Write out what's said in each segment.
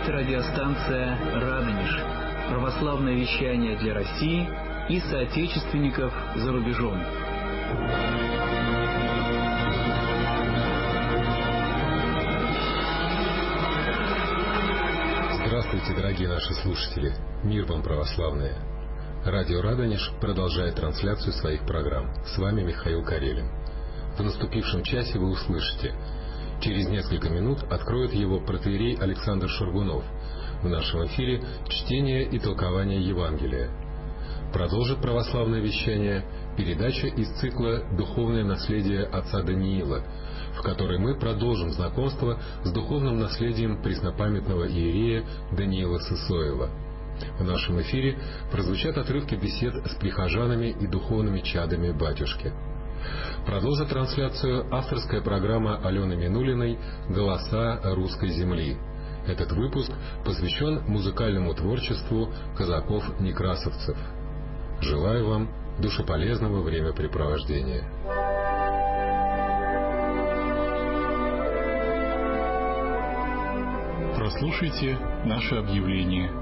есть радиостанция «Радонеж», православное вещание для России и соотечественников за рубежом. Здравствуйте, дорогие наши слушатели! Мир вам, православные! Радио «Радонеж» продолжает трансляцию своих программ. С вами Михаил Карелин. В наступившем часе вы услышите: через несколько минут откроет его протоиерей Александр Шаргунов. В нашем эфире чтение и толкование Евангелия. Продолжит православное вещание передача из цикла «Духовное наследие отца Даниила», в которой мы продолжим знакомство с духовным наследием преснопамятного иерея Даниила Сысоева. В нашем эфире прозвучат отрывки бесед с прихожанами и духовными чадами батюшки. Продолжит трансляцию авторская программа Алены Минулиной «Голоса русской земли». Этот выпуск посвящен музыкальному творчеству казаков-некрасовцев. Желаю вам душеполезного времяпрепровождения. Прослушайте наше объявление.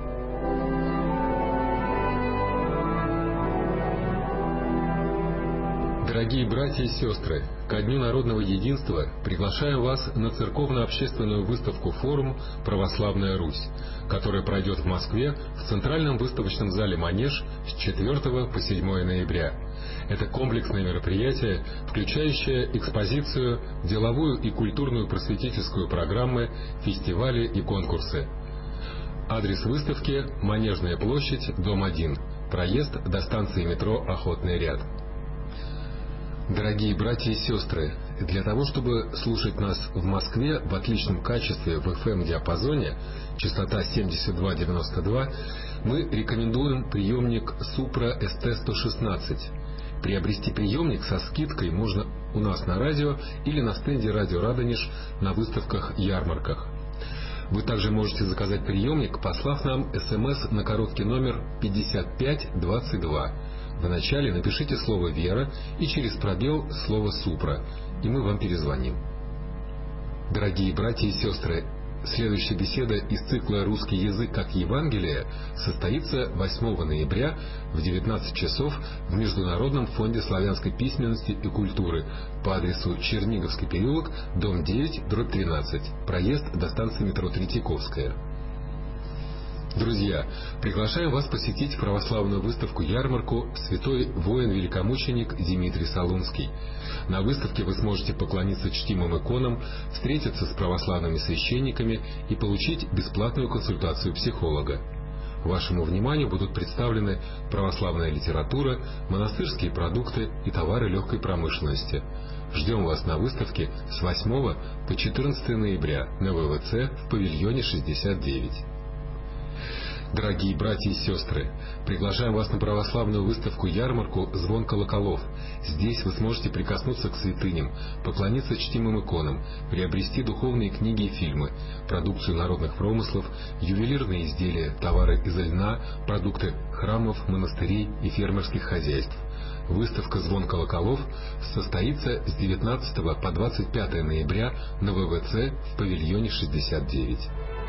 Дорогие братья и сестры, ко Дню народного единства приглашаем вас на церковно-общественную выставку-форум «Православная Русь», которая пройдет в Москве в Центральном выставочном зале «Манеж» с 4 по 7 ноября. Это комплексное мероприятие, включающее экспозицию, деловую и культурную просветительскую программы, фестивали и конкурсы. Адрес выставки – Манежная площадь, дом 1, проезд до станции метро «Охотный ряд». Дорогие братья и сестры, для того, чтобы слушать нас в Москве в отличном качестве в FM-диапазоне, частота 72-92, мы рекомендуем приемник Supra ST-116. Приобрести приемник со скидкой можно у нас на радио или на стенде «Радио Радонеж» на выставках-ярмарках. Вы также можете заказать приемник, послав нам СМС на короткий номер 5522. Вначале напишите слово «Вера» и через пробел слово «Супра», и мы вам перезвоним. Дорогие братья и сестры, следующая беседа из цикла «Русский язык как Евангелие» состоится 8 ноября в 19 часов в Международном фонде славянской письменности и культуры по адресу Черниговский переулок, дом 9/13, проезд до станции метро Третьяковская. Друзья, приглашаем вас посетить православную выставку-ярмарку «Святой воин-великомученик Димитрий Солунский». На выставке вы сможете поклониться чтимым иконам, встретиться с православными священниками и получить бесплатную консультацию психолога. Вашему вниманию будут представлены православная литература, монастырские продукты и товары легкой промышленности. Ждем вас на выставке с 8 по 14 ноября на ВВЦ в павильоне 69. Дорогие братья и сестры, приглашаем вас на православную выставку-ярмарку «Звон колоколов». Здесь вы сможете прикоснуться к святыням, поклониться чтимым иконам, приобрести духовные книги и фильмы, продукцию народных промыслов, ювелирные изделия, товары из льна, продукты храмов, монастырей и фермерских хозяйств. Выставка «Звон колоколов» состоится с 19 по 25 ноября на ВВЦ в павильоне 69.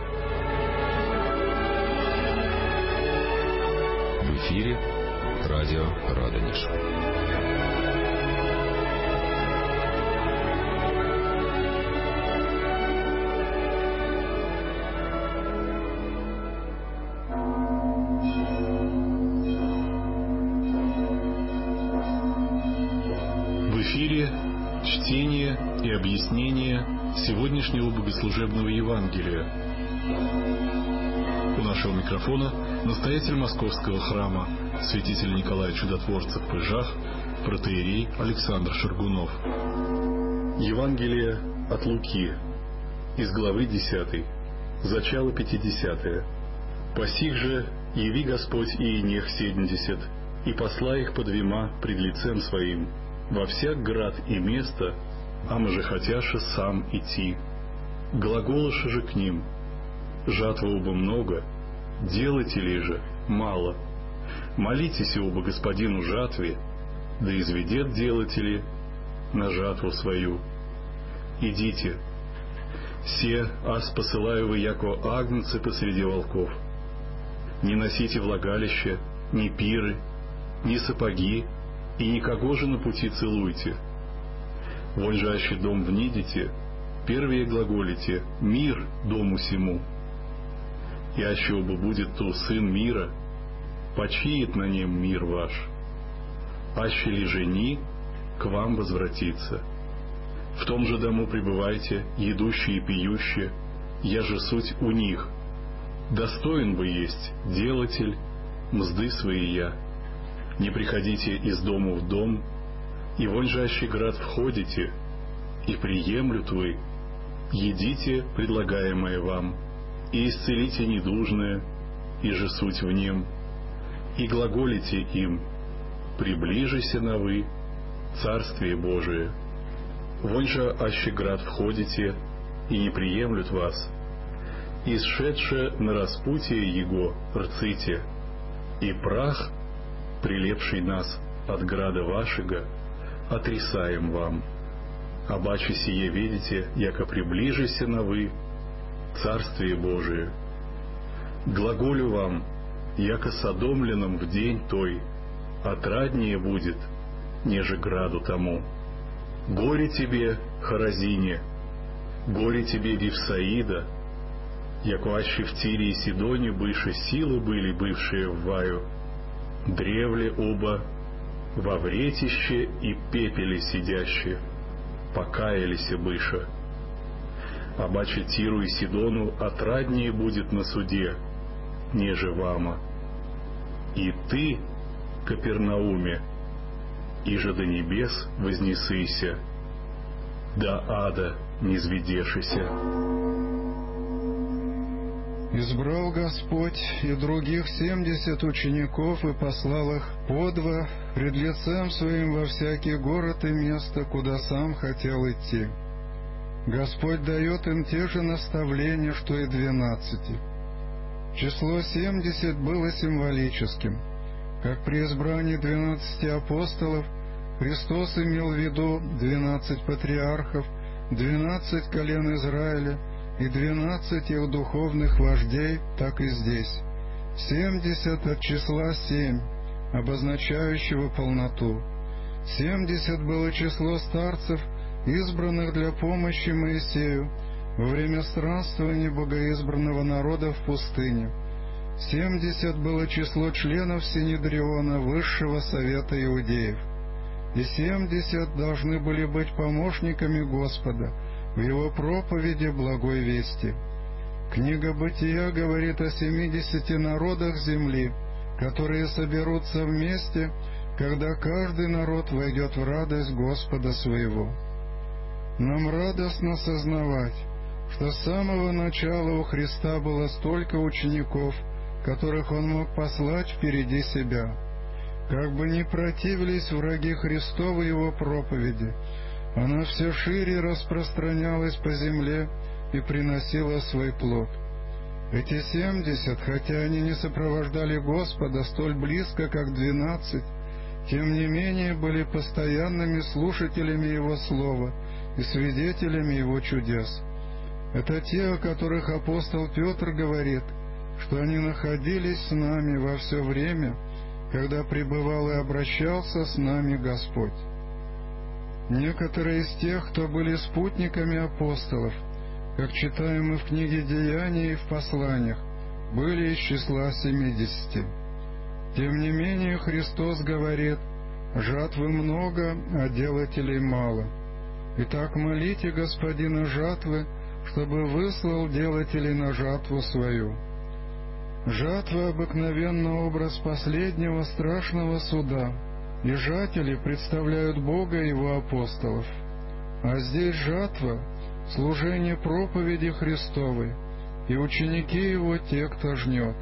В эфире радио «Радонеж». В эфире чтение и объяснение сегодняшнего богослужебного Евангелия. У нашего микрофона настоятель Московского храма, святитель Николай Чудотворца в Пыжах, протоиерей Александр Шаргунов. Евангелие от Луки, из главы 10, зачало 50. «По сих же яви Господь иенех 70, и посла их по двема пред лицем своим, во всяк град и место, ам же хотяше сам идти. Глаголоше же к ним: жатва оба много, делателей же мало. Молитесь оба Господину жатве, да изведет делатели на жатву свою. Идите, Се аз посылаю вы, яко агнцы посреди волков. Не носите влагалище, ни пиры, ни сапоги, и никого же на пути целуйте. Вонь же аще дом внидите, первые глаголите: мир дому сему. И аще оба будет то сын мира, почиет на нем мир ваш. Аще ли жени, к вам возвратится. В том же дому пребывайте, едущие и пьющие, я же суть у них. Достоин бы есть делатель, мзды свои я. Не приходите из дому в дом, и вонь же аще град входите, и приемлют вы, едите предлагаемое вам, и исцелите недужное, и же суть в нем, и глаголите им: приближися на вы, Царствие Божие. Вонь же аще град входите, и не приемлют вас, исшедше на распутие его рците, и прах, прилепший нас от града вашего, отрисаем вам. Обаче сие видите, яко приближися на вы, Царствие Божие. Глаголю вам, яко содомленном в день той, отраднее будет, неже граду тому. Горе тебе, Хоразине, горе тебе, Вифсаида, яко аще в Тире и Сидоне быше силы были, бывшие в Ваю, древле оба во вретище и пепеле сидящие, покаялись быше. Обаче Тиру и Сидону отраднее будет на суде, неже вама. И ты, Капернауме, иже до небес вознесыся, до ада низведешися. Избрал Господь и других 70 учеников и послал их по два пред лицем Своим во всякий город и место, куда Сам хотел идти. Господь дает им те же наставления, что и 12. Число 70 было символическим. Как при избрании 12 апостолов Христос имел в виду 12 патриархов, 12 колен Израиля и 12 их духовных вождей, так и здесь. 70 от числа 7, обозначающего полноту. 70 было число старцев, избранных для помощи Моисею во время странствования богоизбранного народа в пустыне. 70 было число членов Синедриона, высшего совета иудеев. И 70 должны были быть помощниками Господа в Его проповеди благой вести. Книга Бытия говорит о 70 народах земли, которые соберутся вместе, когда каждый народ войдет в радость Господа своего. Нам радостно сознавать, что с самого начала у Христа было столько учеников, которых Он мог послать впереди себя. Как бы ни противились враги Христовы Его проповеди, она все шире распространялась по земле и приносила свой плод. Эти 70, хотя они не сопровождали Господа столь близко, как 12, тем не менее были постоянными слушателями Его Слова и свидетелями Его чудес. Это те, о которых апостол Петр говорит, что они находились с нами во все время, когда пребывал и обращался с нами Господь. Некоторые из тех, кто были спутниками апостолов, как читаем мы в книге Деяний и в посланиях, были из числа 70. Тем не менее Христос говорит: «Жатвы много, а делателей мало. Итак, молите Господина жатвы, чтобы выслал делателей на жатву свою». Жатва — обыкновенно образ последнего страшного суда, и жатели представляют Бога и Его апостолов. А здесь жатва — служение проповеди Христовой, и ученики Его — те, кто жнет.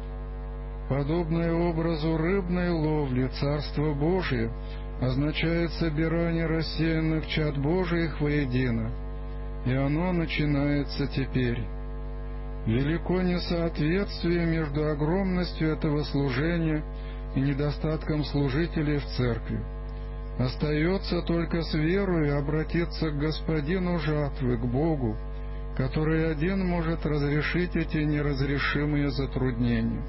Подобное образу рыбной ловли Царство Божие означает собирание рассеянных чад Божиих воедино, и оно начинается теперь. Велико несоответствие между огромностью этого служения и недостатком служителей в церкви. Остается только с верою обратиться к Господину жатвы, к Богу, который один может разрешить эти неразрешимые затруднения.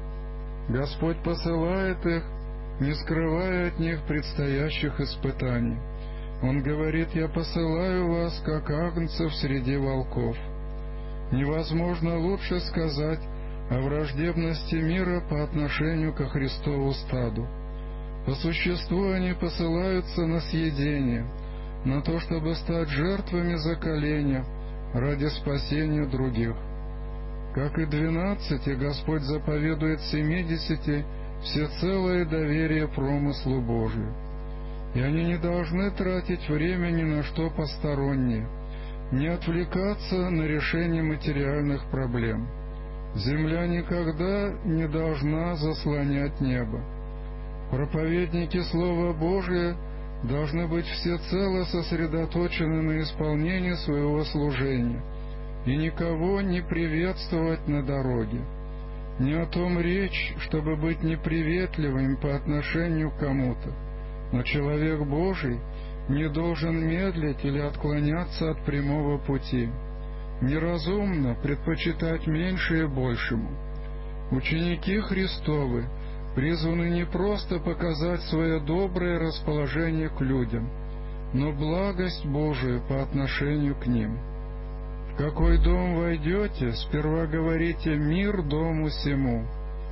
Господь посылает их, не скрывая от них предстоящих испытаний. Он говорит: «Я посылаю вас, как агнцев среди волков». Невозможно лучше сказать о враждебности мира по отношению ко Христову стаду. По существу они посылаются на съедение, на то, чтобы стать жертвами заколения ради спасения других. Как и 12, Господь заповедует 70 всецелое доверие промыслу Божию. И они не должны тратить время ни на что постороннее, не отвлекаться на решение материальных проблем. Земля никогда не должна заслонять небо. Проповедники Слова Божия должны быть всецело сосредоточены на исполнении своего служения и никого не приветствовать на дороге. Не о том речь, чтобы быть неприветливым по отношению к кому-то, но человек Божий не должен медлить или отклоняться от прямого пути. Неразумно предпочитать меньшее большему. Ученики Христовы призваны не просто показать свое доброе расположение к людям, но благость Божию по отношению к ним. В какой дом войдете, сперва говорите: «Мир дому сему».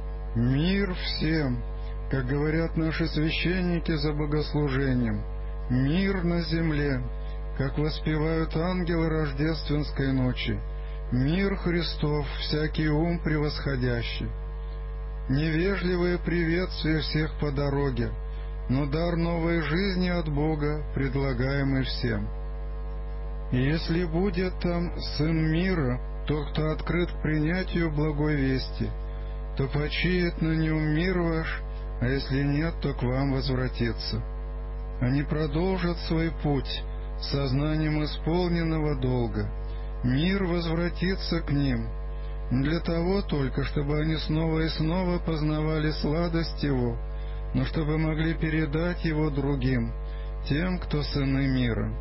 Мир всем, как говорят наши священники за богослужением, мир на земле, как воспевают ангелы рождественской ночи, мир Христов, всякий ум превосходящий. Невежливое приветствие всех по дороге, но дар новой жизни от Бога, предлагаемый всем. И если будет там Сын мира, тот, кто открыт к принятию благой вести, то почиет на нем мир ваш, а если нет, то к вам возвратится. Они продолжат свой путь сознанием исполненного долга. Мир возвратится к ним, для того только, чтобы они снова и снова познавали сладость его, но чтобы могли передать его другим, тем, кто сыны мира.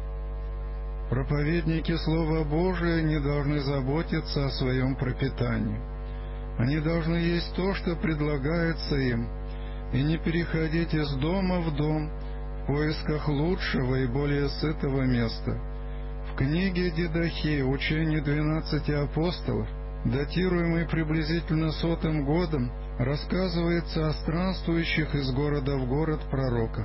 Проповедники Слова Божия не должны заботиться о своем пропитании. Они должны есть то, что предлагается им, и не переходить из дома в дом в поисках лучшего и более сытого места. В книге Дидахи «Учение 12 апостолов», датируемой приблизительно 100 годом, рассказывается о странствующих из города в город пророках.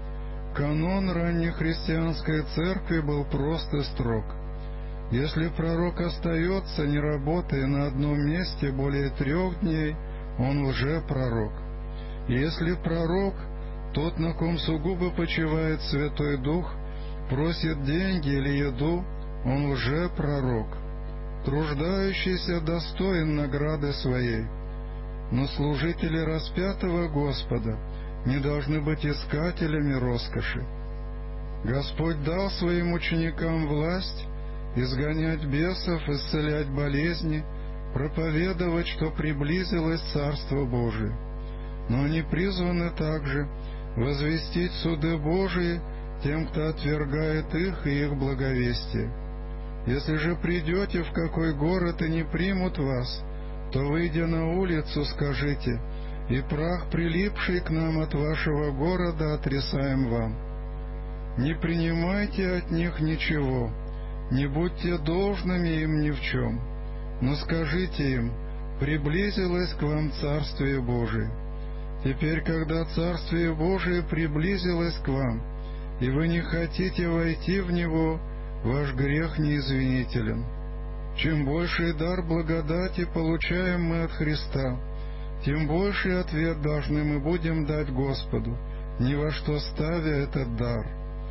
Канон раннехристианской церкви был прост и строг. Если пророк остается, не работая на одном месте более 3 дней, он лжепророк. Если пророк, тот, на ком сугубо почивает Святой Дух, просит деньги или еду, он лжепророк. Труждающийся достоин награды своей. Но служители распятого Господа не должны быть искателями роскоши. Господь дал своим ученикам власть изгонять бесов, исцелять болезни, проповедовать, что приблизилось Царство Божие. Но они призваны также возвестить суды Божии тем, кто отвергает их и их благовестие. Если же придете в какой город и не примут вас, то, выйдя на улицу, скажите: «И прах, прилипший к нам от вашего города, отрисаем вам». Не принимайте от них ничего, не будьте должными им ни в чем, но скажите им: «Приблизилось к вам Царствие Божие». Теперь, когда Царствие Божие приблизилось к вам, и вы не хотите войти в него, ваш грех неизвинителен. Чем больший дар благодати получаем мы от Христа, тем больший ответ должны мы будем дать Господу, ни во что ставя этот дар.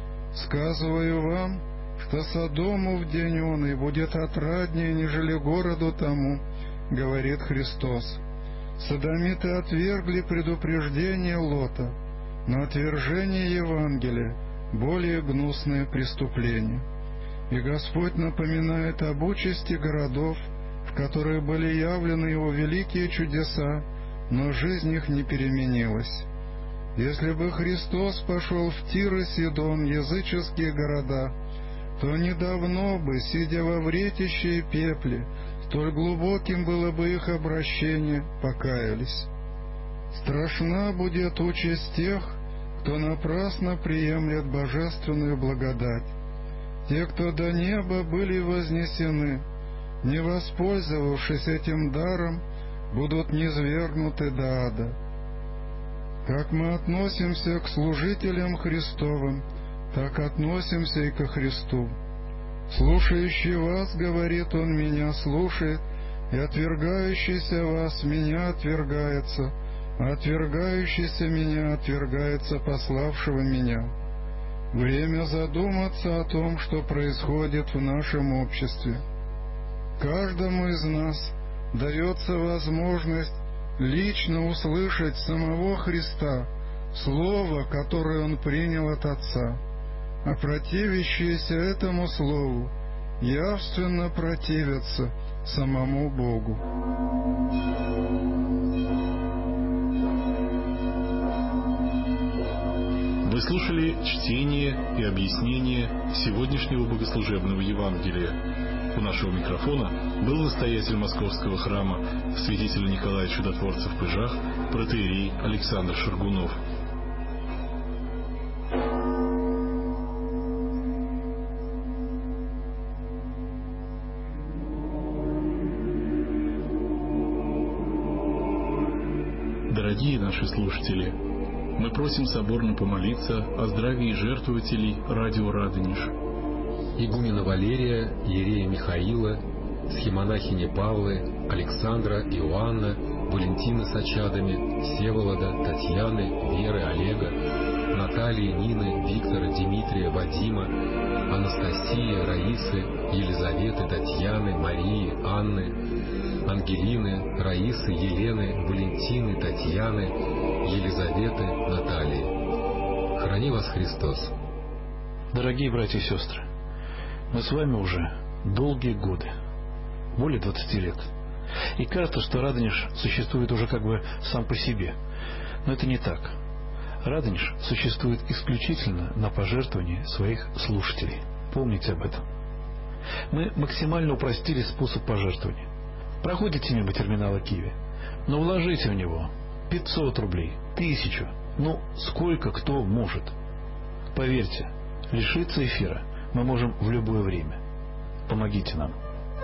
Сказываю вам, что Содому в день оный будет отраднее, нежели городу тому, говорит Христос. Содомиты отвергли предупреждение Лота, но отвержение Евангелия — более гнусное преступление. И Господь напоминает об участи городов, в которых были явлены Его великие чудеса, но жизнь их не переменилась. Если бы Христос пошел в Тир и Сидон, языческие города, то недавно бы, сидя во вретище и пепле, столь глубоким было бы их обращение, покаялись. Страшна будет участь тех, кто напрасно приемлет божественную благодать. Те, кто до неба были вознесены, не воспользовавшись этим даром, будут низвергнуты до ада. Как мы относимся к служителям Христовым, так относимся и ко Христу. «Слушающий вас, — говорит он, — меня слушает, и отвергающийся вас меня отвергается, а отвергающийся меня отвергается пославшего меня». Время задуматься о том, что происходит в нашем обществе. Каждому из нас дается возможность лично услышать самого Христа, Слово, которое Он принял от Отца, а противящиеся этому Слову явственно противятся самому Богу. Вы слушали чтение и объяснение сегодняшнего богослужебного Евангелия. У нашего микрофона был настоятель Московского храма святителя Николая Чудотворца в Пыжах, протоиерей Александр Шаргунов. Дорогие наши слушатели, мы просим соборно помолиться о здравии жертвователей радио Радонеж. Игумена Валерия, иерея Михаила, схимонахини Павлы, Александра, Иоанна, Валентины с очадами, Всеволода, Татьяны, Веры, Олега, Натальи, Нины, Виктора, Дмитрия, Вадима, Анастасии, Раисы, Елизаветы, Татьяны, Марии, Анны, Ангелины, Раисы, Елены, Валентины, Татьяны, Елизаветы, Натальи. Храни вас Христос. Дорогие братья и сестры, мы с вами уже долгие годы, более 20 лет. И кажется, что Радонеж существует уже как бы сам по себе. Но это не так. Радонеж существует исключительно на пожертвовании своих слушателей. Помните об этом. Мы максимально упростили способ пожертвования. Проходите мимо терминала Киви, но вложите в него 500 рублей, 1000, сколько кто может. Поверьте, лишиться эфира мы можем в любое время. Помогите нам.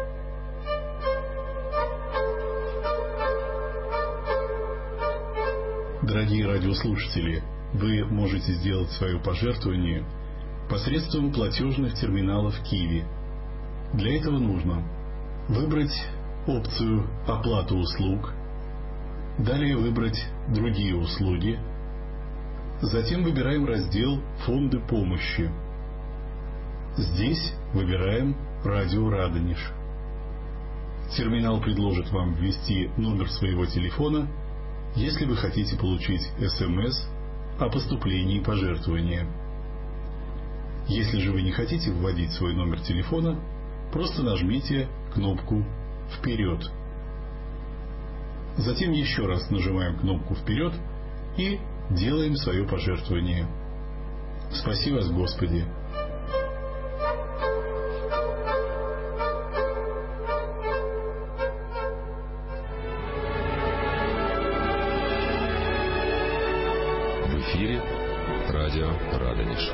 Дорогие радиослушатели, вы можете сделать свое пожертвование посредством платежных терминалов Киви. Для этого нужно выбрать опцию «Оплата услуг», далее выбрать «Другие услуги», затем выбираем раздел «Фонды помощи». Здесь выбираем «Радио Радонеж». Терминал предложит вам ввести номер своего телефона, если вы хотите получить СМС о поступлении пожертвования. Если же вы не хотите вводить свой номер телефона, просто нажмите кнопку «Вперед». Затем еще раз нажимаем кнопку «Вперед» и делаем свое пожертвование. Спаси вас, Господи! В эфире радио Радонеж.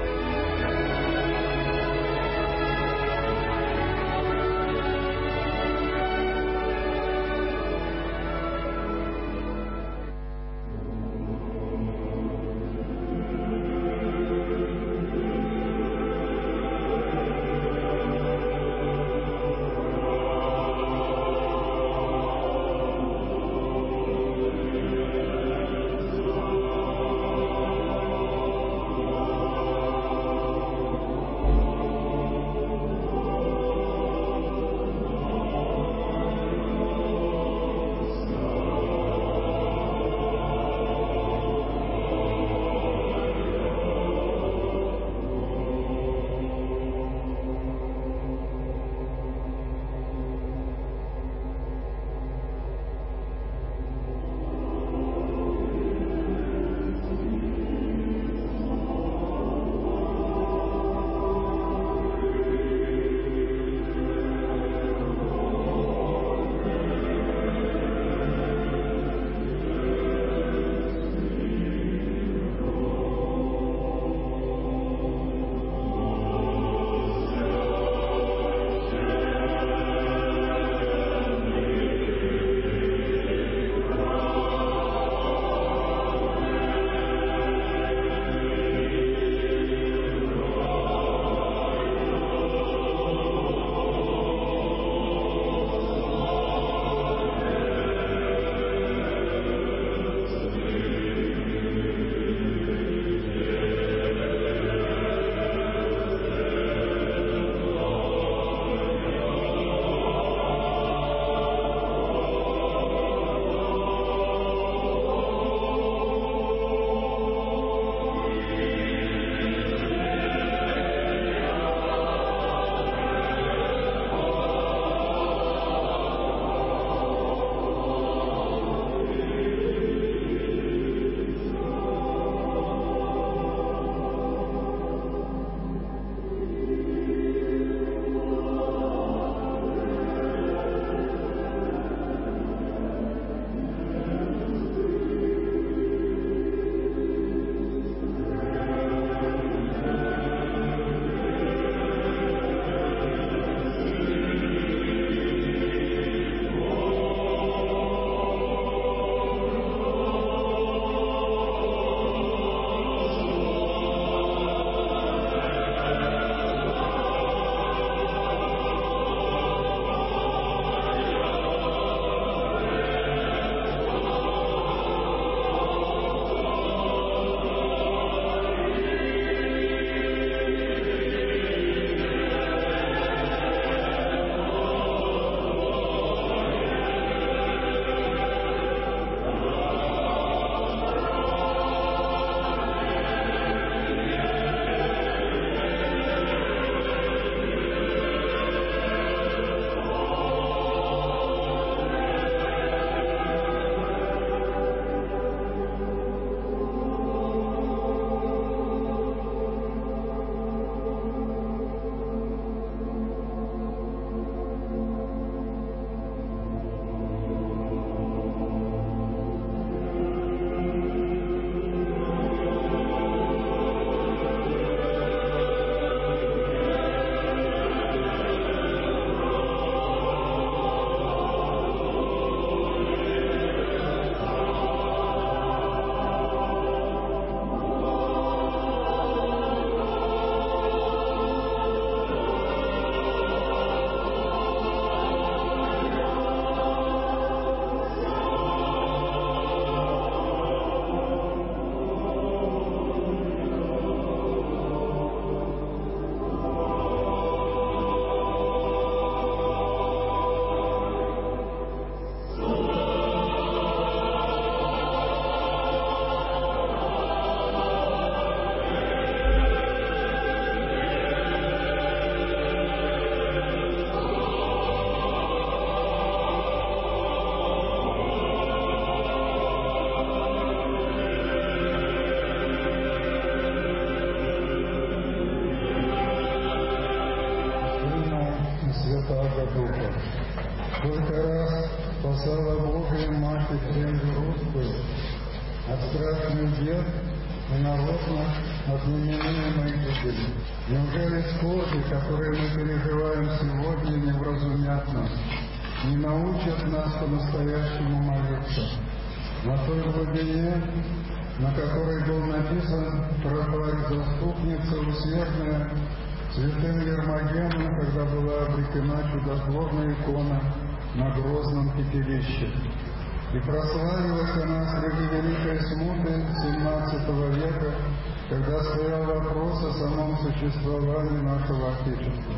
Сколько раз спасала Божия Матерь землю русскую от страшных бед и народ наш от неминуемой гибели. Неужели скорби, которые мы переживаем сегодня, не вразумят нас, не научат нас по-настоящему молиться? На той глубине, на которой был написан тропарь-заступница усердная святым Ермогеном, когда была обретена чудотворная икона на грозном пепелище. И прославилась она среди великой смуты XVII века, когда стоял вопрос о самом существовании нашего Отечества.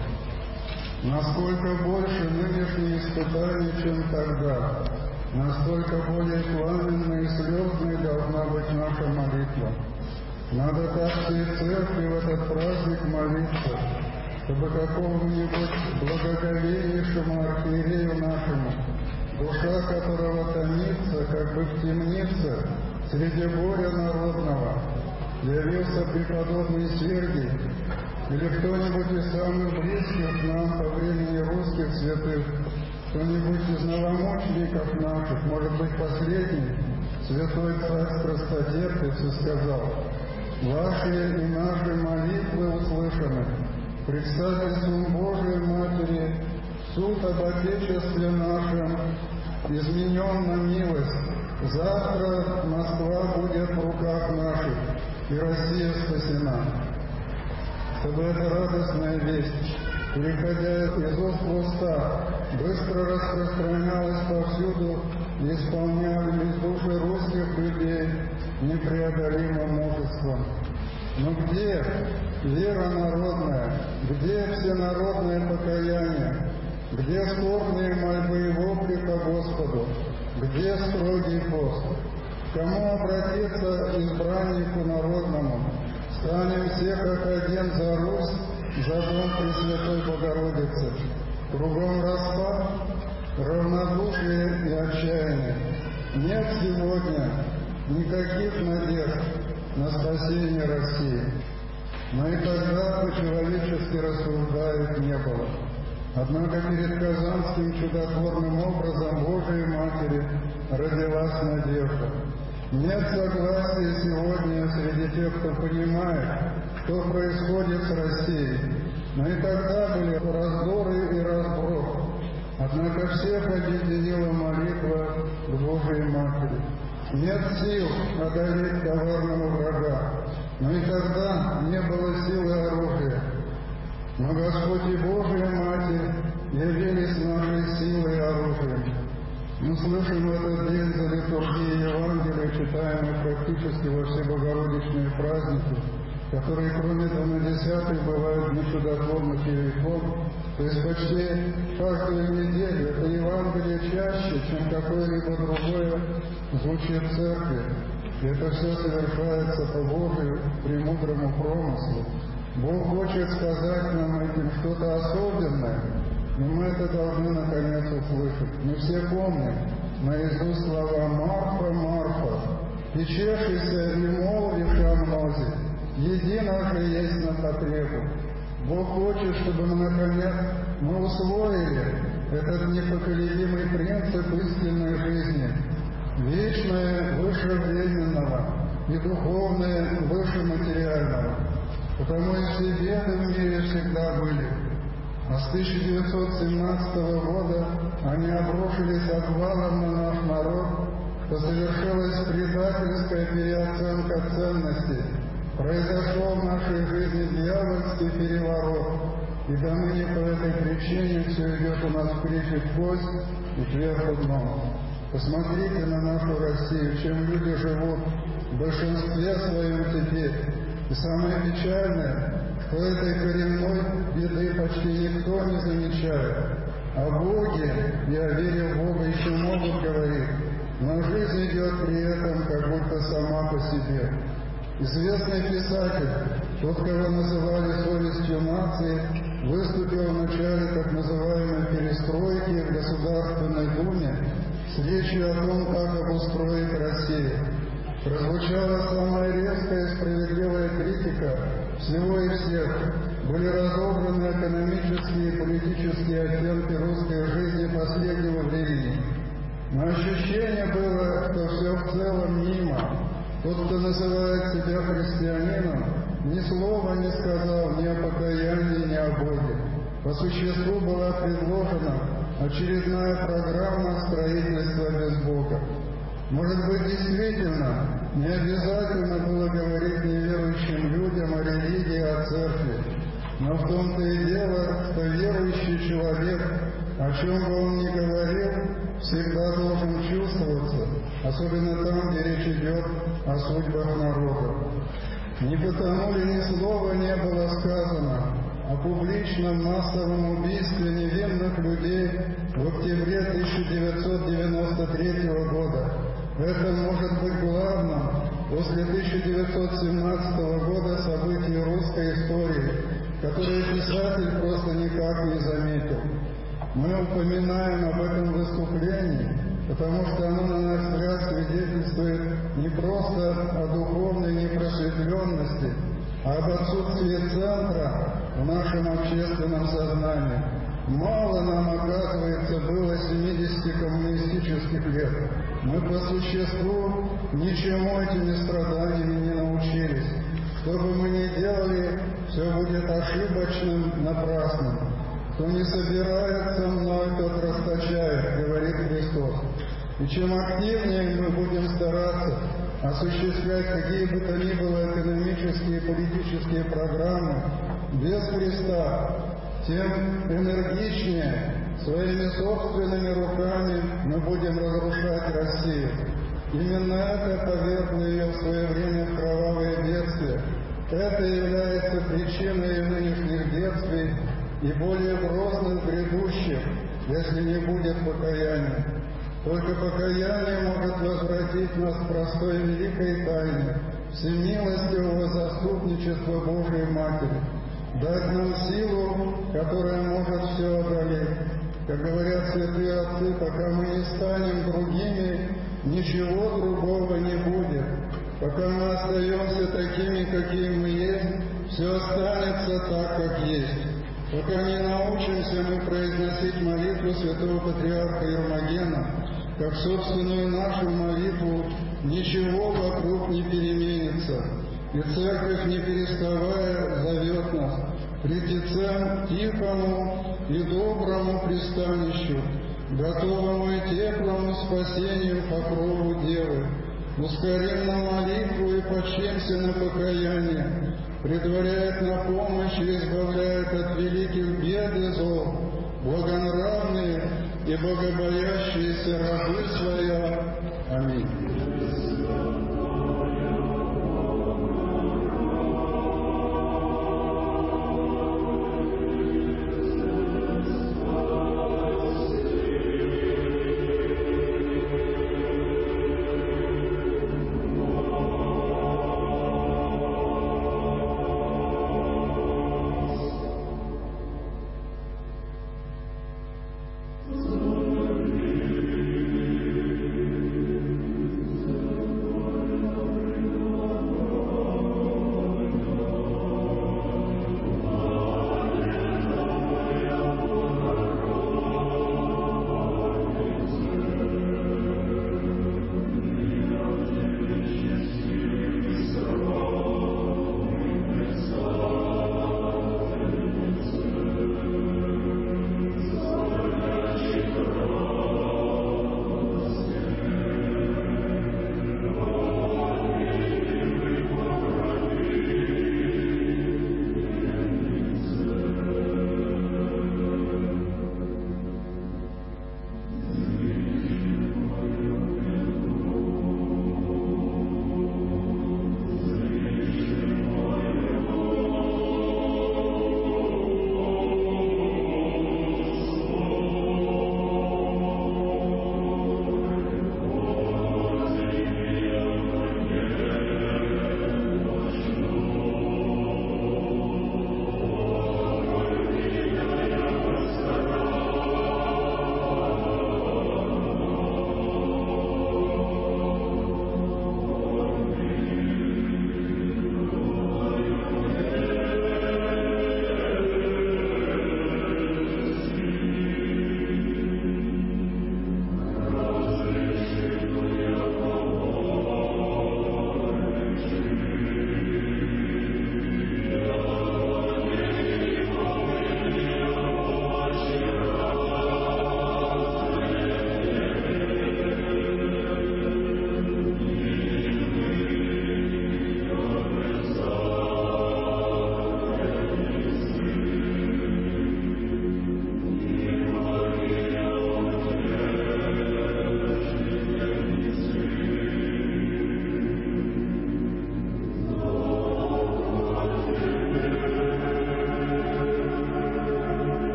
Насколько больше нынешние испытания, чем тогда, настолько более пламенной и слезной должна быть наша молитва. Надо так всей церкви в этот праздник молиться, чтобы какому-нибудь благоговейнейшему архиерею нашему, душа которого томится, как бы в темнице, среди горя народного, явился преподобный Сергий или кто-нибудь из самых близких нам по времени русских святых, кто-нибудь из новомучеников наших, может быть, последний, святой царь Страстотерпец, и сказал: «Ваши и наши молитвы услышаны, предстательством Божией Матери суд об Отечестве нашем изменен на милость. Завтра Москва будет в руках наших, и Россия спасена». Чтобы эта радостная весть, переходя из уст в уста, быстро распространялась повсюду и исполнялись души русских людей непреодолимым мужеством. Но где вера народная, где всенародное покаяние, где скорбные мольбы и вопли ко Господу, где строгий пост? К кому обратиться избраннику народному? Станем все как один за Русь, за дом Пресвятой Богородицы. Кругом распад, равнодушие и отчаяние. Нет сегодня никаких надежд на спасение России. Но и тогда, по-человечески рассуждая, не было. Однако перед Казанским чудотворным образом Божией Матери родилась надежда. Нет согласия сегодня среди тех, кто понимает, что происходит с Россией. Но и тогда были раздоры и разброд. Однако всех объединила молитва к Божией Матери. Нет сил одолеть коварного врага, но и тогда не было силы оружия. Но Господь и Божия Матерь явились нашей силой и оружием. Мы слышим в этот день за литургией Евангелия, читаемых практически во все богородичные праздники, которые кроме 12-х бывают дни чудотворных икон, то есть почти каждую неделю это Евангелие чаще, чем какое-либо другое, звучит в церкви. И это все совершается по Божию премудрому промыслу. Бог хочет сказать нам этим что-то особенное, но мы это должны наконец услышать. Мы все помним наизусть слова «Марфа, Марфа, печешися и молвишь о мнозе, едино же есть на потребу». Бог хочет, чтобы мы наконец усвоили этот непоколебимый принцип истинной жизни. Вечное выше временного и духовное выше материального. Потому и все беды в мире всегда были. А с 1917 года они обрушились отвалом на наш народ, что совершилась предательская переоценка ценностей. Произошел в нашей жизни дьявольский переворот, и до ныне по этой причине все идет у нас вкричить кость и кверху дном. Посмотрите на нашу Россию, чем люди живут в большинстве своем теперь. И самое печальное, что этой коренной беды почти никто не замечает. О Боге и о вере в Бога еще могут говорить, но жизнь идет при этом как будто сама по себе. Известный писатель, тот, кого называли совестью нации, выступил в начале так называемой перестройки в Государственной Думе с речью о том, как обустроить Россию. Прозвучала самая резкая и справедливая критика всего и всех, были разобраны экономические и политические оттенки русской жизни последнего времени. Но ощущение было, что все в целом мимо. Тот, кто называет себя христианином, ни слова не сказал ни о покаянии, ни о Боге. По существу была предложена очередная программа строительства без Бога. Может быть, действительно, не обязательно было говорить неверующим людям о религии, о церкви. Но в том-то и дело, что верующий человек, о чем бы он ни говорил, всегда должен чувствоваться, особенно там, где речь идет о судьбах народа. Не потому ли ни слова не было сказано о публичном массовом убийстве невинных людей в октябре 1993 года? Это может быть главным после 1917 года событий русской истории, которые писатель просто никак не заметил. Мы упоминаем об этом выступлении, потому что оно, на наш взгляд, свидетельствует не просто о духовной непросветленности, а об отсутствии центра в нашем общественном сознании. Мало нам, оказывается, было 70 коммунистических лет. Мы по существу ничему этими страданиями не научились. Что бы мы ни делали, все будет ошибочным, напрасным. Кто не собирает со мной, тот расточает, говорит Христос. И чем активнее мы будем стараться осуществлять какие бы то ни было экономические и политические программы без Христа, тем энергичнее своими собственными руками мы будем разрушать Россию. Именно это повергло ее в свое время в кровавые бедствия. Это является причиной нынешних бедствий и более грозных грядущих, если не будет покаяния. Только покаяние может возвратить нас к простой великой тайне всемилостивого заступничества Божией Матери, дать нам силу, которая может все одолеть. Как говорят святые отцы, пока мы не станем другими, ничего другого не будет. Пока мы остаемся такими, какие мы есть, все останется так, как есть. Пока не научимся мы произносить молитву святого патриарха Ермогена, как собственную нашу молитву, ничего вокруг не переменится. И Церковь, не переставая, зовет нас прийти к тихому и доброму пристанищу, готовому и теплому спасению покрову Девы. Ускорим на молитву и почемся на покаяние, предваряет на помощь и избавляет от великих бед и зол, благонравные и богобоящиеся рабы своя. Аминь.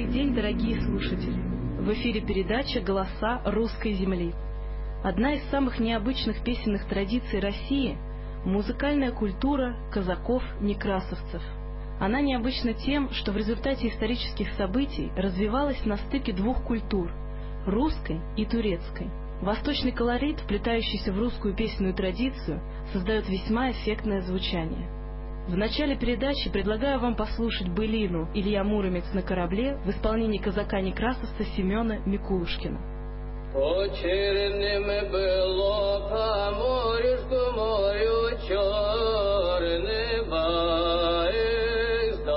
Добрый день, дорогие слушатели! В эфире передача «Голоса русской земли». Одна из самых необычных песенных традиций России – музыкальная культура казаков-некрасовцев. Она необычна тем, что в результате исторических событий развивалась на стыке двух культур – русской и турецкой. Восточный колорит, вплетающийся в русскую песенную традицию, создает весьма эффектное звучание. В начале передачи предлагаю вам послушать былину «Илья Муромец на корабле» в исполнении казака-некрасовца Семена Микулушкина. По черным было по морюшку морю черный баек с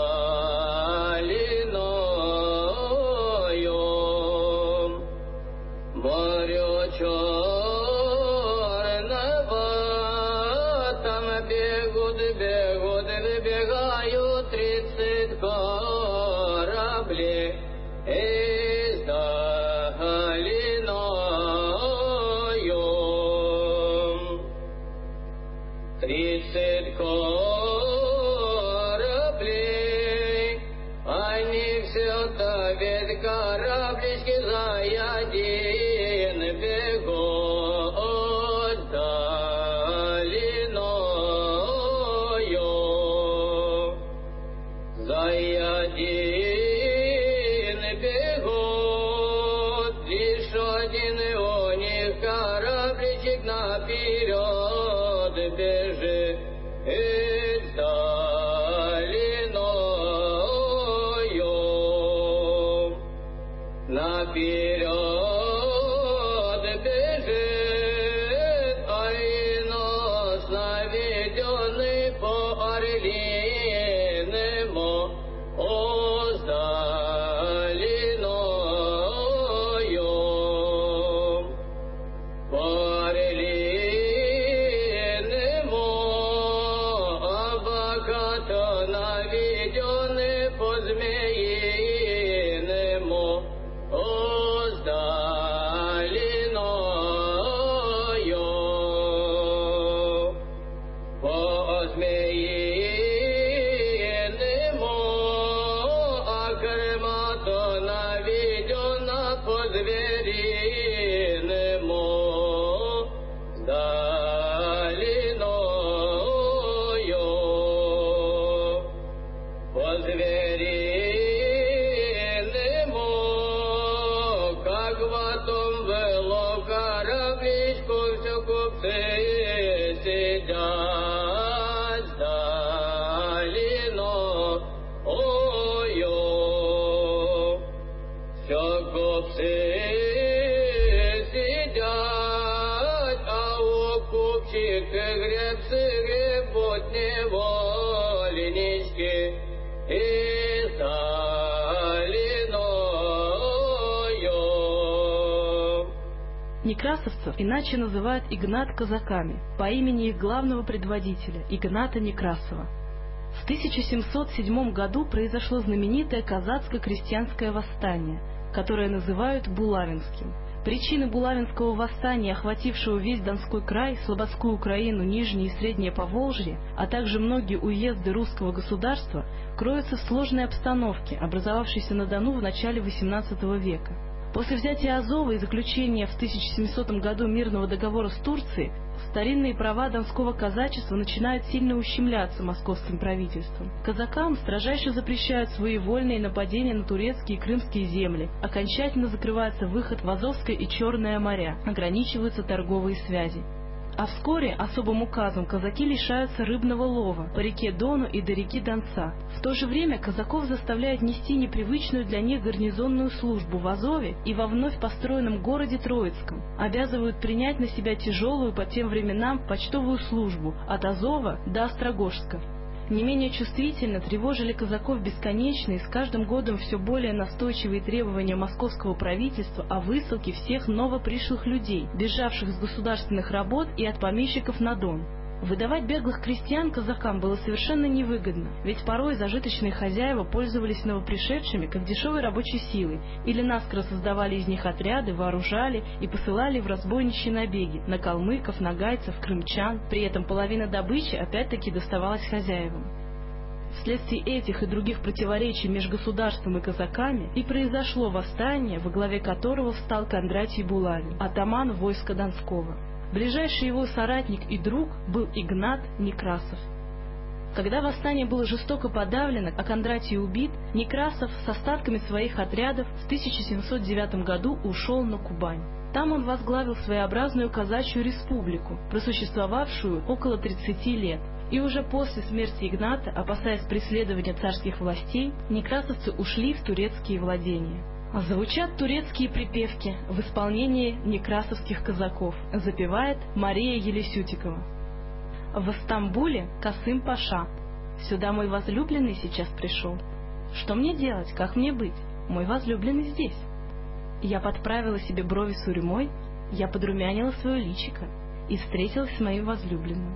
долиною. Море черного, там бегут, выбегают 30 кораблей из долиною. 30 кораблей, они все-то ведь кораблички за один бегут долиною. За один бегут, лишь один у них корабличек наперед бежит долиною. Наперед бежит, ай, нос наведенный по орлиному с долиною. По орлиному абаката наведенный по змеиному с долиною. По змеиному акремато наведено по звериному с долиною. По звериному, как в том было в корабличку, все купцы сидят с долиною. Все купцы сидят, а у купчик гребцы гребут невольнички из долиною. Некрасовцев иначе называют Игнат-казаками по имени их главного предводителя Игната Некрасова. В 1707 году произошло знаменитое казацко-крестьянское восстание, которое называют Булавинским. Причины Булавинского восстания, охватившего весь Донской край, Слободскую Украину, Нижнее и Среднее Поволжье, а также многие уезды русского государства, кроются в сложной обстановке, образовавшейся на Дону в начале XVIII века. После взятия Азова и заключения в 1700 году мирного договора с Турцией, старинные права донского казачества начинают сильно ущемляться московским правительством. Казакам строжайше запрещают своевольные нападения на турецкие и крымские земли, окончательно закрывается выход в Азовское и Черное моря, ограничиваются торговые связи. А вскоре особым указом казаки лишаются рыбного лова по реке Дону и до реки Донца. В то же время казаков заставляют нести непривычную для них гарнизонную службу в Азове и во вновь построенном городе Троицком, обязывают принять на себя тяжелую по тем временам почтовую службу от Азова до Острогожска. Не менее чувствительно тревожили казаков бесконечные и с каждым годом все более настойчивые требования московского правительства о высылке всех новопришлых людей, бежавших с государственных работ и от помещиков на Дон. Выдавать беглых крестьян казакам было совершенно невыгодно, ведь порой зажиточные хозяева пользовались новопришедшими как дешевой рабочей силой или наскоро создавали из них отряды, вооружали и посылали в разбойничьи набеги на калмыков, нагайцев, крымчан, при этом половина добычи опять-таки доставалась хозяевам. Вследствие этих и других противоречий между государством и казаками и произошло восстание, во главе которого встал Кондратий Булавин, атаман войска Донского. Ближайший его соратник и друг был Игнат Некрасов. Когда восстание было жестоко подавлено, а Кондратий убит, Некрасов с остатками своих отрядов в 1709 году ушел на Кубань. Там он возглавил своеобразную казачью республику, просуществовавшую около 30 лет. И уже после смерти Игната, опасаясь преследования царских властей, некрасовцы ушли в турецкие владения. Звучат турецкие припевки в исполнении некрасовских казаков, запевает Мария Елисютикова. В Стамбуле Касым Паша. Сюда мой возлюбленный сейчас пришел. Что мне делать, как мне быть? Мой возлюбленный здесь. Я подправила себе брови сурьмой, я подрумянила свое личико и встретилась с моим возлюбленным.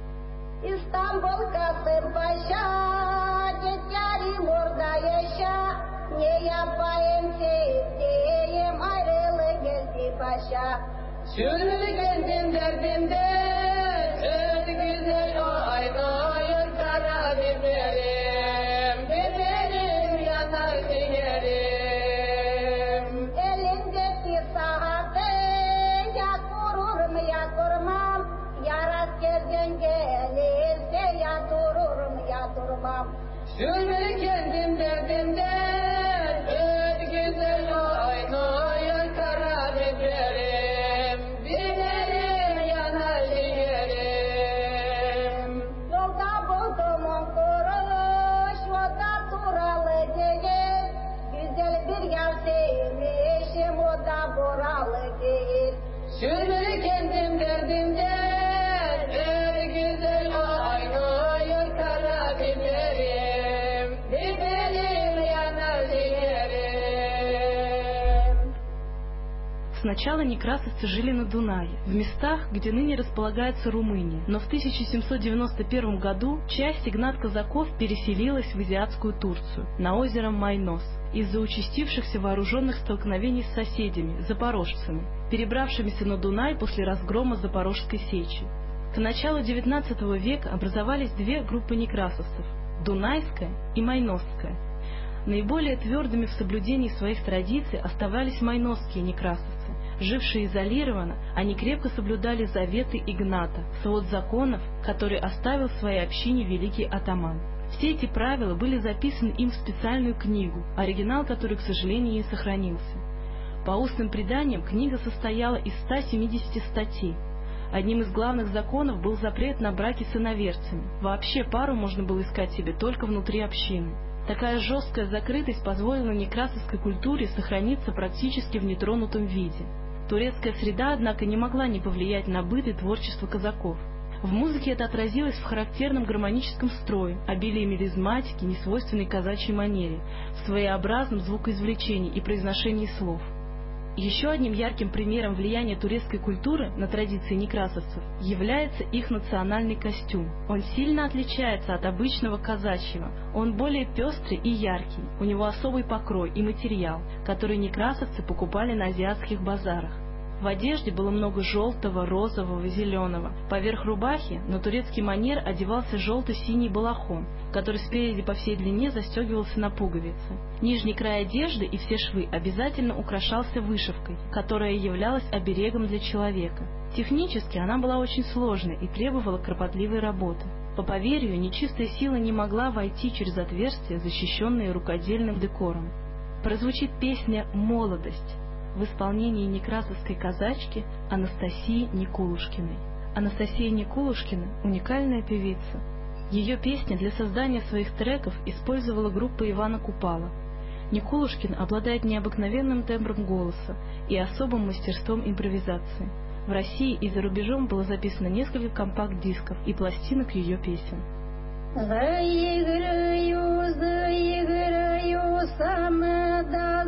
İstanbul Kasım Paşa, Cetyarim orada yaşa, ne yapayım sevdiğim ayrılık geldi paşa. Sürgündüm derdimde, öldü güzel o aynayır kara biberim, biberim yanar ciğerim. Elindeki saati ya kururum ya kurmam, yaras gezden gelirse ya dururum ya durmam. Sürgündüm derdimde, öldü güzel o aynayır kara biberim, biberim yanar ciğerim. Yolda buldum on kuruş, o da Turalı değil. Güzel bir yar sevmişim, o da buralı değil. Sürgündüm derdimde, öldü güzel o aynayır kara biberim, biberim yanar ciğerim. Сначала некрасовцы жили на Дунае, в местах, где ныне располагается Румыния, но в 1791 году часть игнат-казаков переселилась в азиатскую Турцию, на озеро Майнос, из-за участившихся вооруженных столкновений с соседями, запорожцами, перебравшимися на Дунай после разгрома Запорожской сечи. К началу XIX века образовались две группы некрасовцев – Дунайская и Майносская. Наиболее твердыми в соблюдении своих традиций оставались майносские некрасовцы, жившие изолированно, они крепко соблюдали заветы Игната, свод законов, который оставил в своей общине великий атаман. Все эти правила были записаны им в специальную книгу, оригинал которой, к сожалению, не сохранился. По устным преданиям, книга состояла из 170 статей. Одним из главных законов был запрет на браки с иноверцами. Вообще пару можно было искать себе только внутри общины. Такая жесткая закрытость позволила некрасовской культуре сохраниться практически в нетронутом виде. Турецкая среда, однако, не могла не повлиять на быт и творчество казаков. В музыке это отразилось в характерном гармоническом строе, обилии мелизматики, несвойственной казачьей манере, в своеобразном звукоизвлечении и произношении слов. Еще одним ярким примером влияния турецкой культуры на традиции некрасовцев является их национальный костюм. Он сильно отличается от обычного казачьего, он более пестрый и яркий, у него особый покрой и материал, который некрасовцы покупали на азиатских базарах. В одежде было много желтого, розового, зеленого. Поверх рубахи на турецкий манер одевался желто-синий балахон, который спереди по всей длине застегивался на пуговицы. Нижний край одежды и все швы обязательно украшался вышивкой, которая являлась оберегом для человека. Технически она была очень сложной и требовала кропотливой работы. По поверью, нечистая сила не могла войти через отверстия, защищенные рукодельным декором. Прозвучит песня «Молодость» в исполнении некрасовской казачки Анастасии Никулушкиной. Анастасия Никулушкина – уникальная певица. Ее песни для создания своих треков использовала группа Ивана Купала. Никулушкина обладает необыкновенным тембром голоса и особым мастерством импровизации. В России и за рубежом было записано несколько компакт-дисков и пластинок ее песен. Заиграю, заиграю, сама да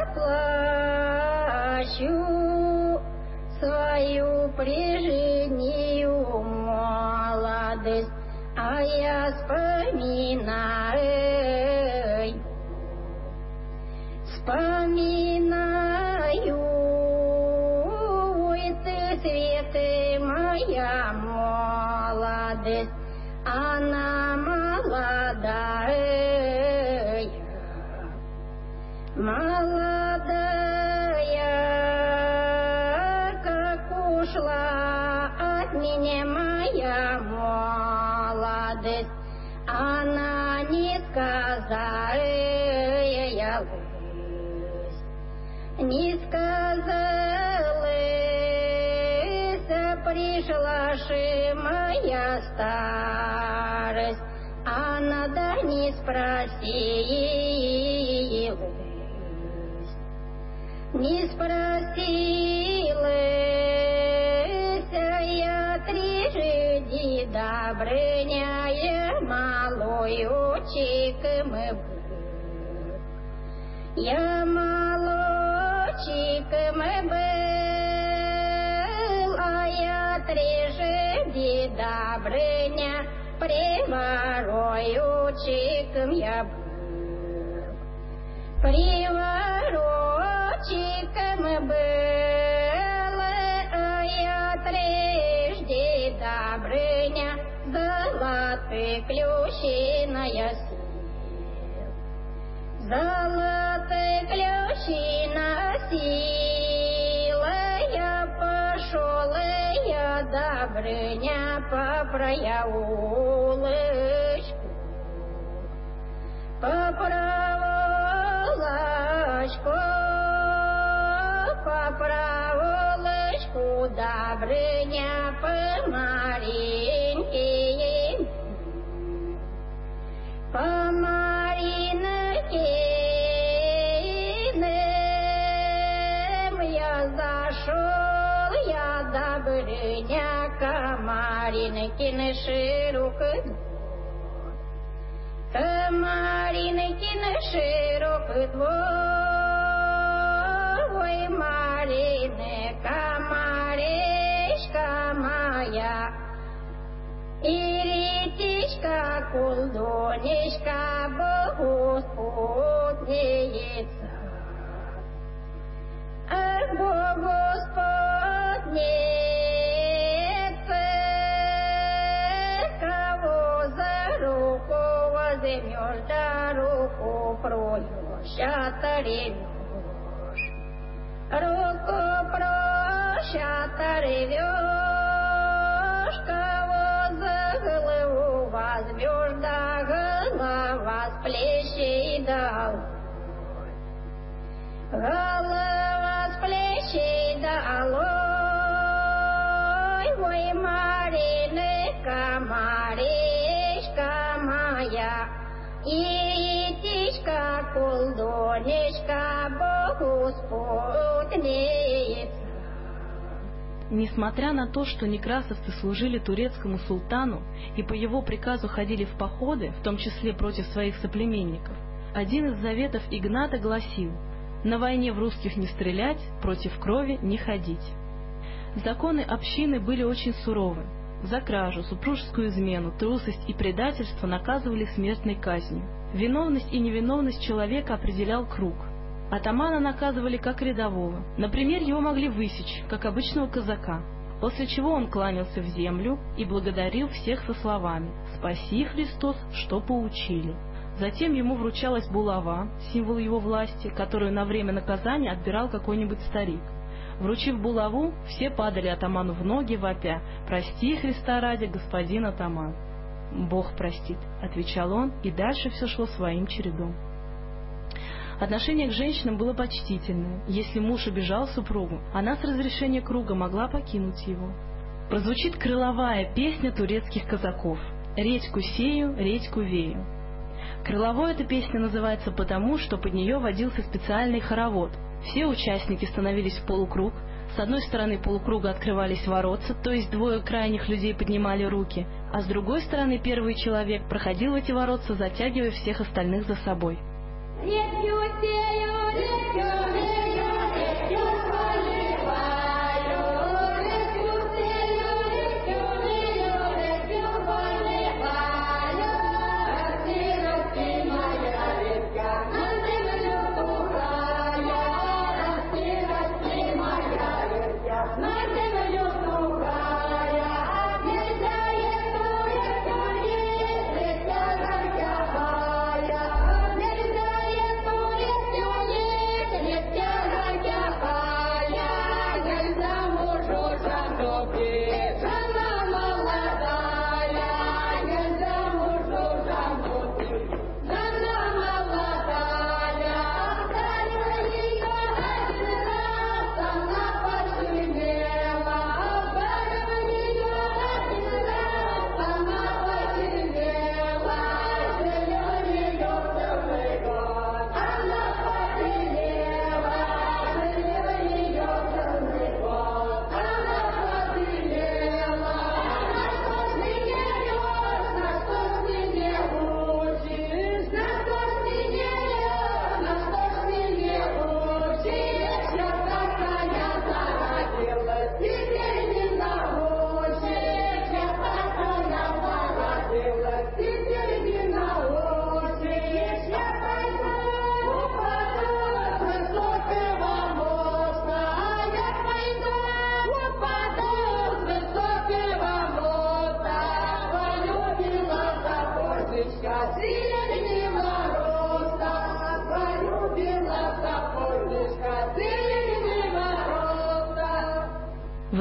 заплачу свою прежнюю молодость, а я вспоминаю, ой ты, Света, моя молодость. она молодая, молодая, как ушла от меня моя молодость, она не сказалась, не сказалась, пришла же моя старость, она да не спросилась, не спросилась, я трижды добрыня, малойчиком был, я молодчиком был, а я трижды добрыня, приворотчиком я был, приворотчиком был, а я трижды добрыня, золотых ключиная сил, золотых ключина сила, я пошел, я добрыня, по прояулочку, по проволочку, по проволочку, добрыня, по Маринке, по Маринке, я зашел, я добрыня, к Маринкин широкий двор, к Маринкин широкий двор, ой, Маринка, Маришка моя, и ретичка, кулдонечка, Богоспутница, ах, Богоспутница, кого за руку возьмешь, да руку пройдешь, оторвешь, руку прочь оторвешь, кого за голову возьмешь, да голова с плечей долой, голова с плечей долой, ой, Маринка, Маришка моя, и ретичка, кулдонечка, Богоспутница. Несмотря на то, что некрасовцы служили турецкому султану и по его приказу ходили в походы, в том числе против своих соплеменников, один из заветов Игната гласил: «На войне в русских не стрелять, против крови не ходить». Законы общины были очень суровы. За кражу, супружескую измену, трусость и предательство наказывали смертной казнью. Виновность и невиновность человека определял круг. Атамана наказывали как рядового. Например, его могли высечь, как обычного казака, после чего он кланялся в землю и благодарил всех со словами «Спаси, Христос, что поучили». Затем ему вручалась булава, символ его власти, которую на время наказания отбирал какой-нибудь старик. Вручив булаву, все падали атаману в ноги, вопя: «Прости, Христа ради, господин атаман». «Бог простит», — отвечал он, и дальше все шло своим чередом. Отношение к женщинам было почтительное. Если муж обижал супругу, она с разрешения круга могла покинуть его. Прозвучит крыловая песня турецких казаков «Редьку сею, редьку вею». Крыловой эта песня называется потому, что под нее водился специальный хоровод. Все участники становились в полукруг, с одной стороны полукруга открывались воротца, то есть двое крайних людей поднимали руки, а с другой стороны первый человек проходил в эти воротца, затягивая всех остальных за собой.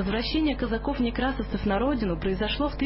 Возвращение казаков-некрасовцев на родину произошло в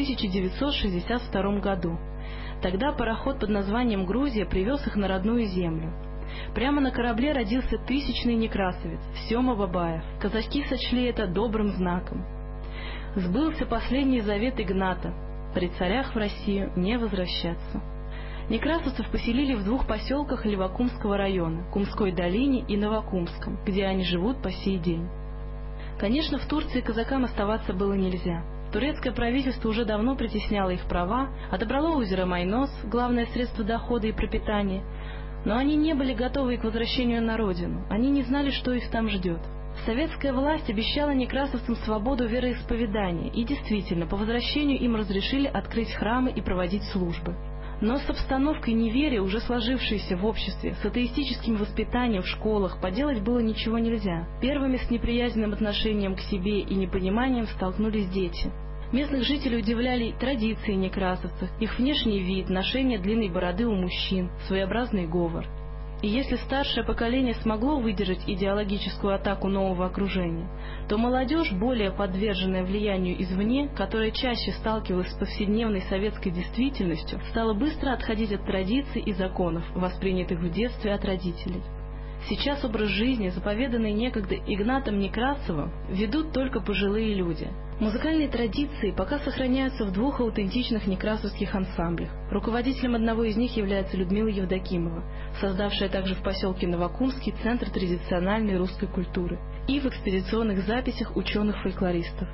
1962 году. Тогда пароход под названием «Грузия» привез их на родную землю. Прямо на корабле родился тысячный некрасовец Сема Бабаев. Казаки сочли это добрым знаком. Сбылся последний завет Игната — при царях в Россию не возвращаться. Некрасовцев поселили в двух поселках Левокумского района — Кумской долине и Новокумском, где они живут по сей день. Конечно, в Турции казакам оставаться было нельзя. Турецкое правительство уже давно притесняло их права, отобрало озеро Майнос, главное средство дохода и пропитания, но они не были готовы к возвращению на родину, они не знали, что их там ждет. Советская власть обещала некрасовцам свободу вероисповедания, и действительно, по возвращению им разрешили открыть храмы и проводить службы. Но с обстановкой неверия, уже сложившейся в обществе, с атеистическим воспитанием в школах, поделать было ничего нельзя. Первыми с неприязненным отношением к себе и непониманием столкнулись дети. Местных жителей удивляли традиции некрасовцев, их внешний вид, ношение длинной бороды у мужчин, своеобразный говор. И если старшее поколение смогло выдержать идеологическую атаку нового окружения, то молодежь, более подверженная влиянию извне, которая чаще сталкивалась с повседневной советской действительностью, стала быстро отходить от традиций и законов, воспринятых в детстве от родителей. Сейчас образ жизни, заповеданный некогда Игнатом Некрасовым, ведут только пожилые люди. Музыкальные традиции пока сохраняются в двух аутентичных некрасовских ансамблях. Руководителем одного из них является Людмила Евдокимова, создавшая также в поселке Новокумский Центр традиционной русской культуры, и в экспедиционных записях ученых-фольклористов.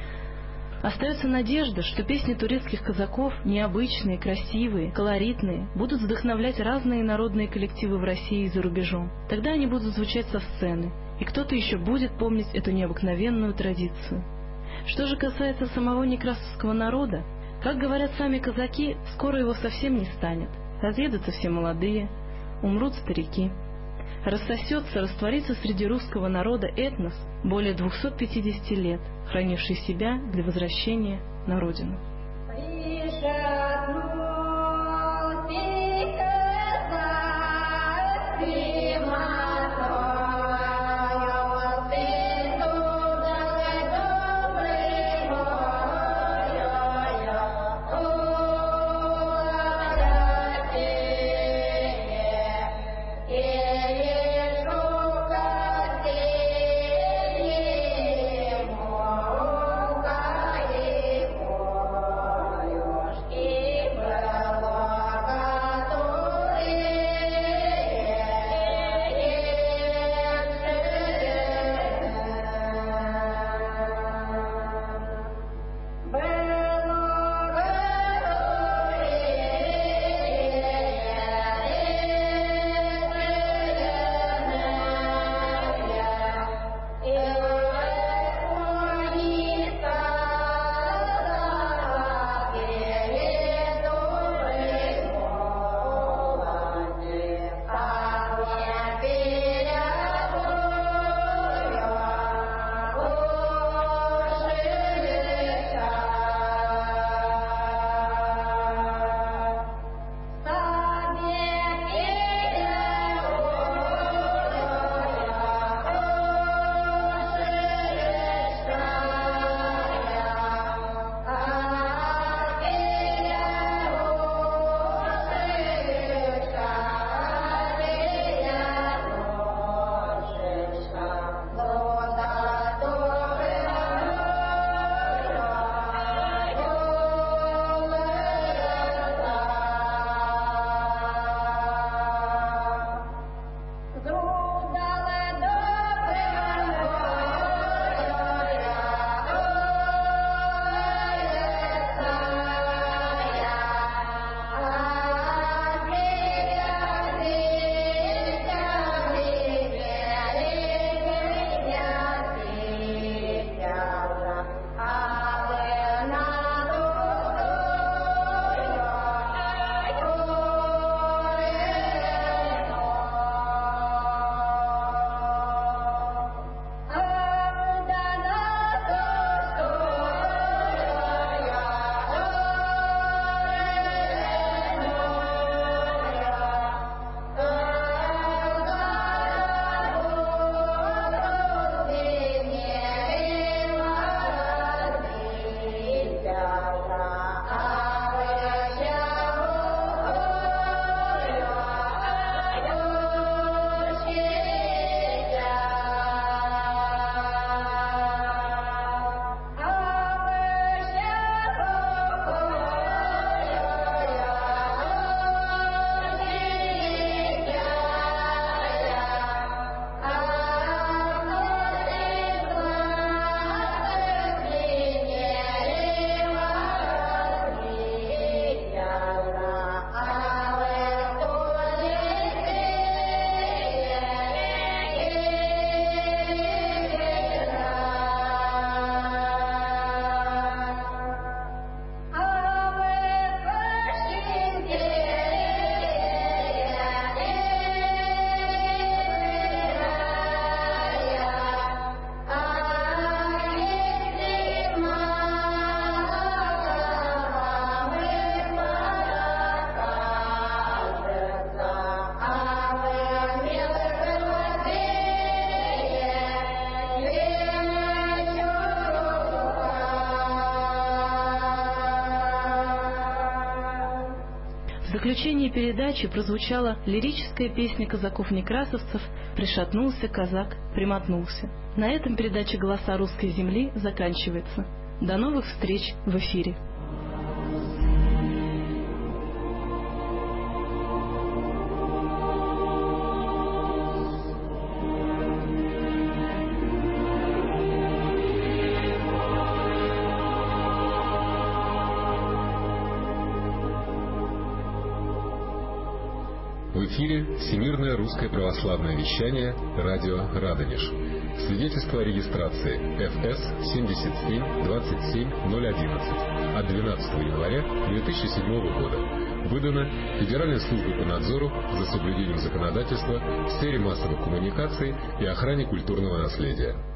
Остается надежда, что песни турецких казаков, необычные, красивые, колоритные, будут вдохновлять разные народные коллективы в России и за рубежом. Тогда они будут звучать со сцены, и кто-то еще будет помнить эту необыкновенную традицию. Что же касается самого некрасовского народа, как говорят сами казаки, скоро его совсем не станет. Разъедутся все молодые, умрут старики. Рассосется, растворится среди русского народа этнос, более 250 лет, хранивший себя для возвращения на родину. Oh заключении передачи прозвучала лирическая песня казаков-некрасовцев «Пришатнулся казак, примотнулся». На этом передача «Голоса русской земли» заканчивается. До новых встреч в эфире. В эфире Всемирное русское православное вещание, радио Радонеж. Свидетельство о регистрации ФС 7727011 от 12 января 2007 года. Выдано Федеральной службой по надзору за соблюдением законодательства в сфере массовых коммуникаций и охране культурного наследия.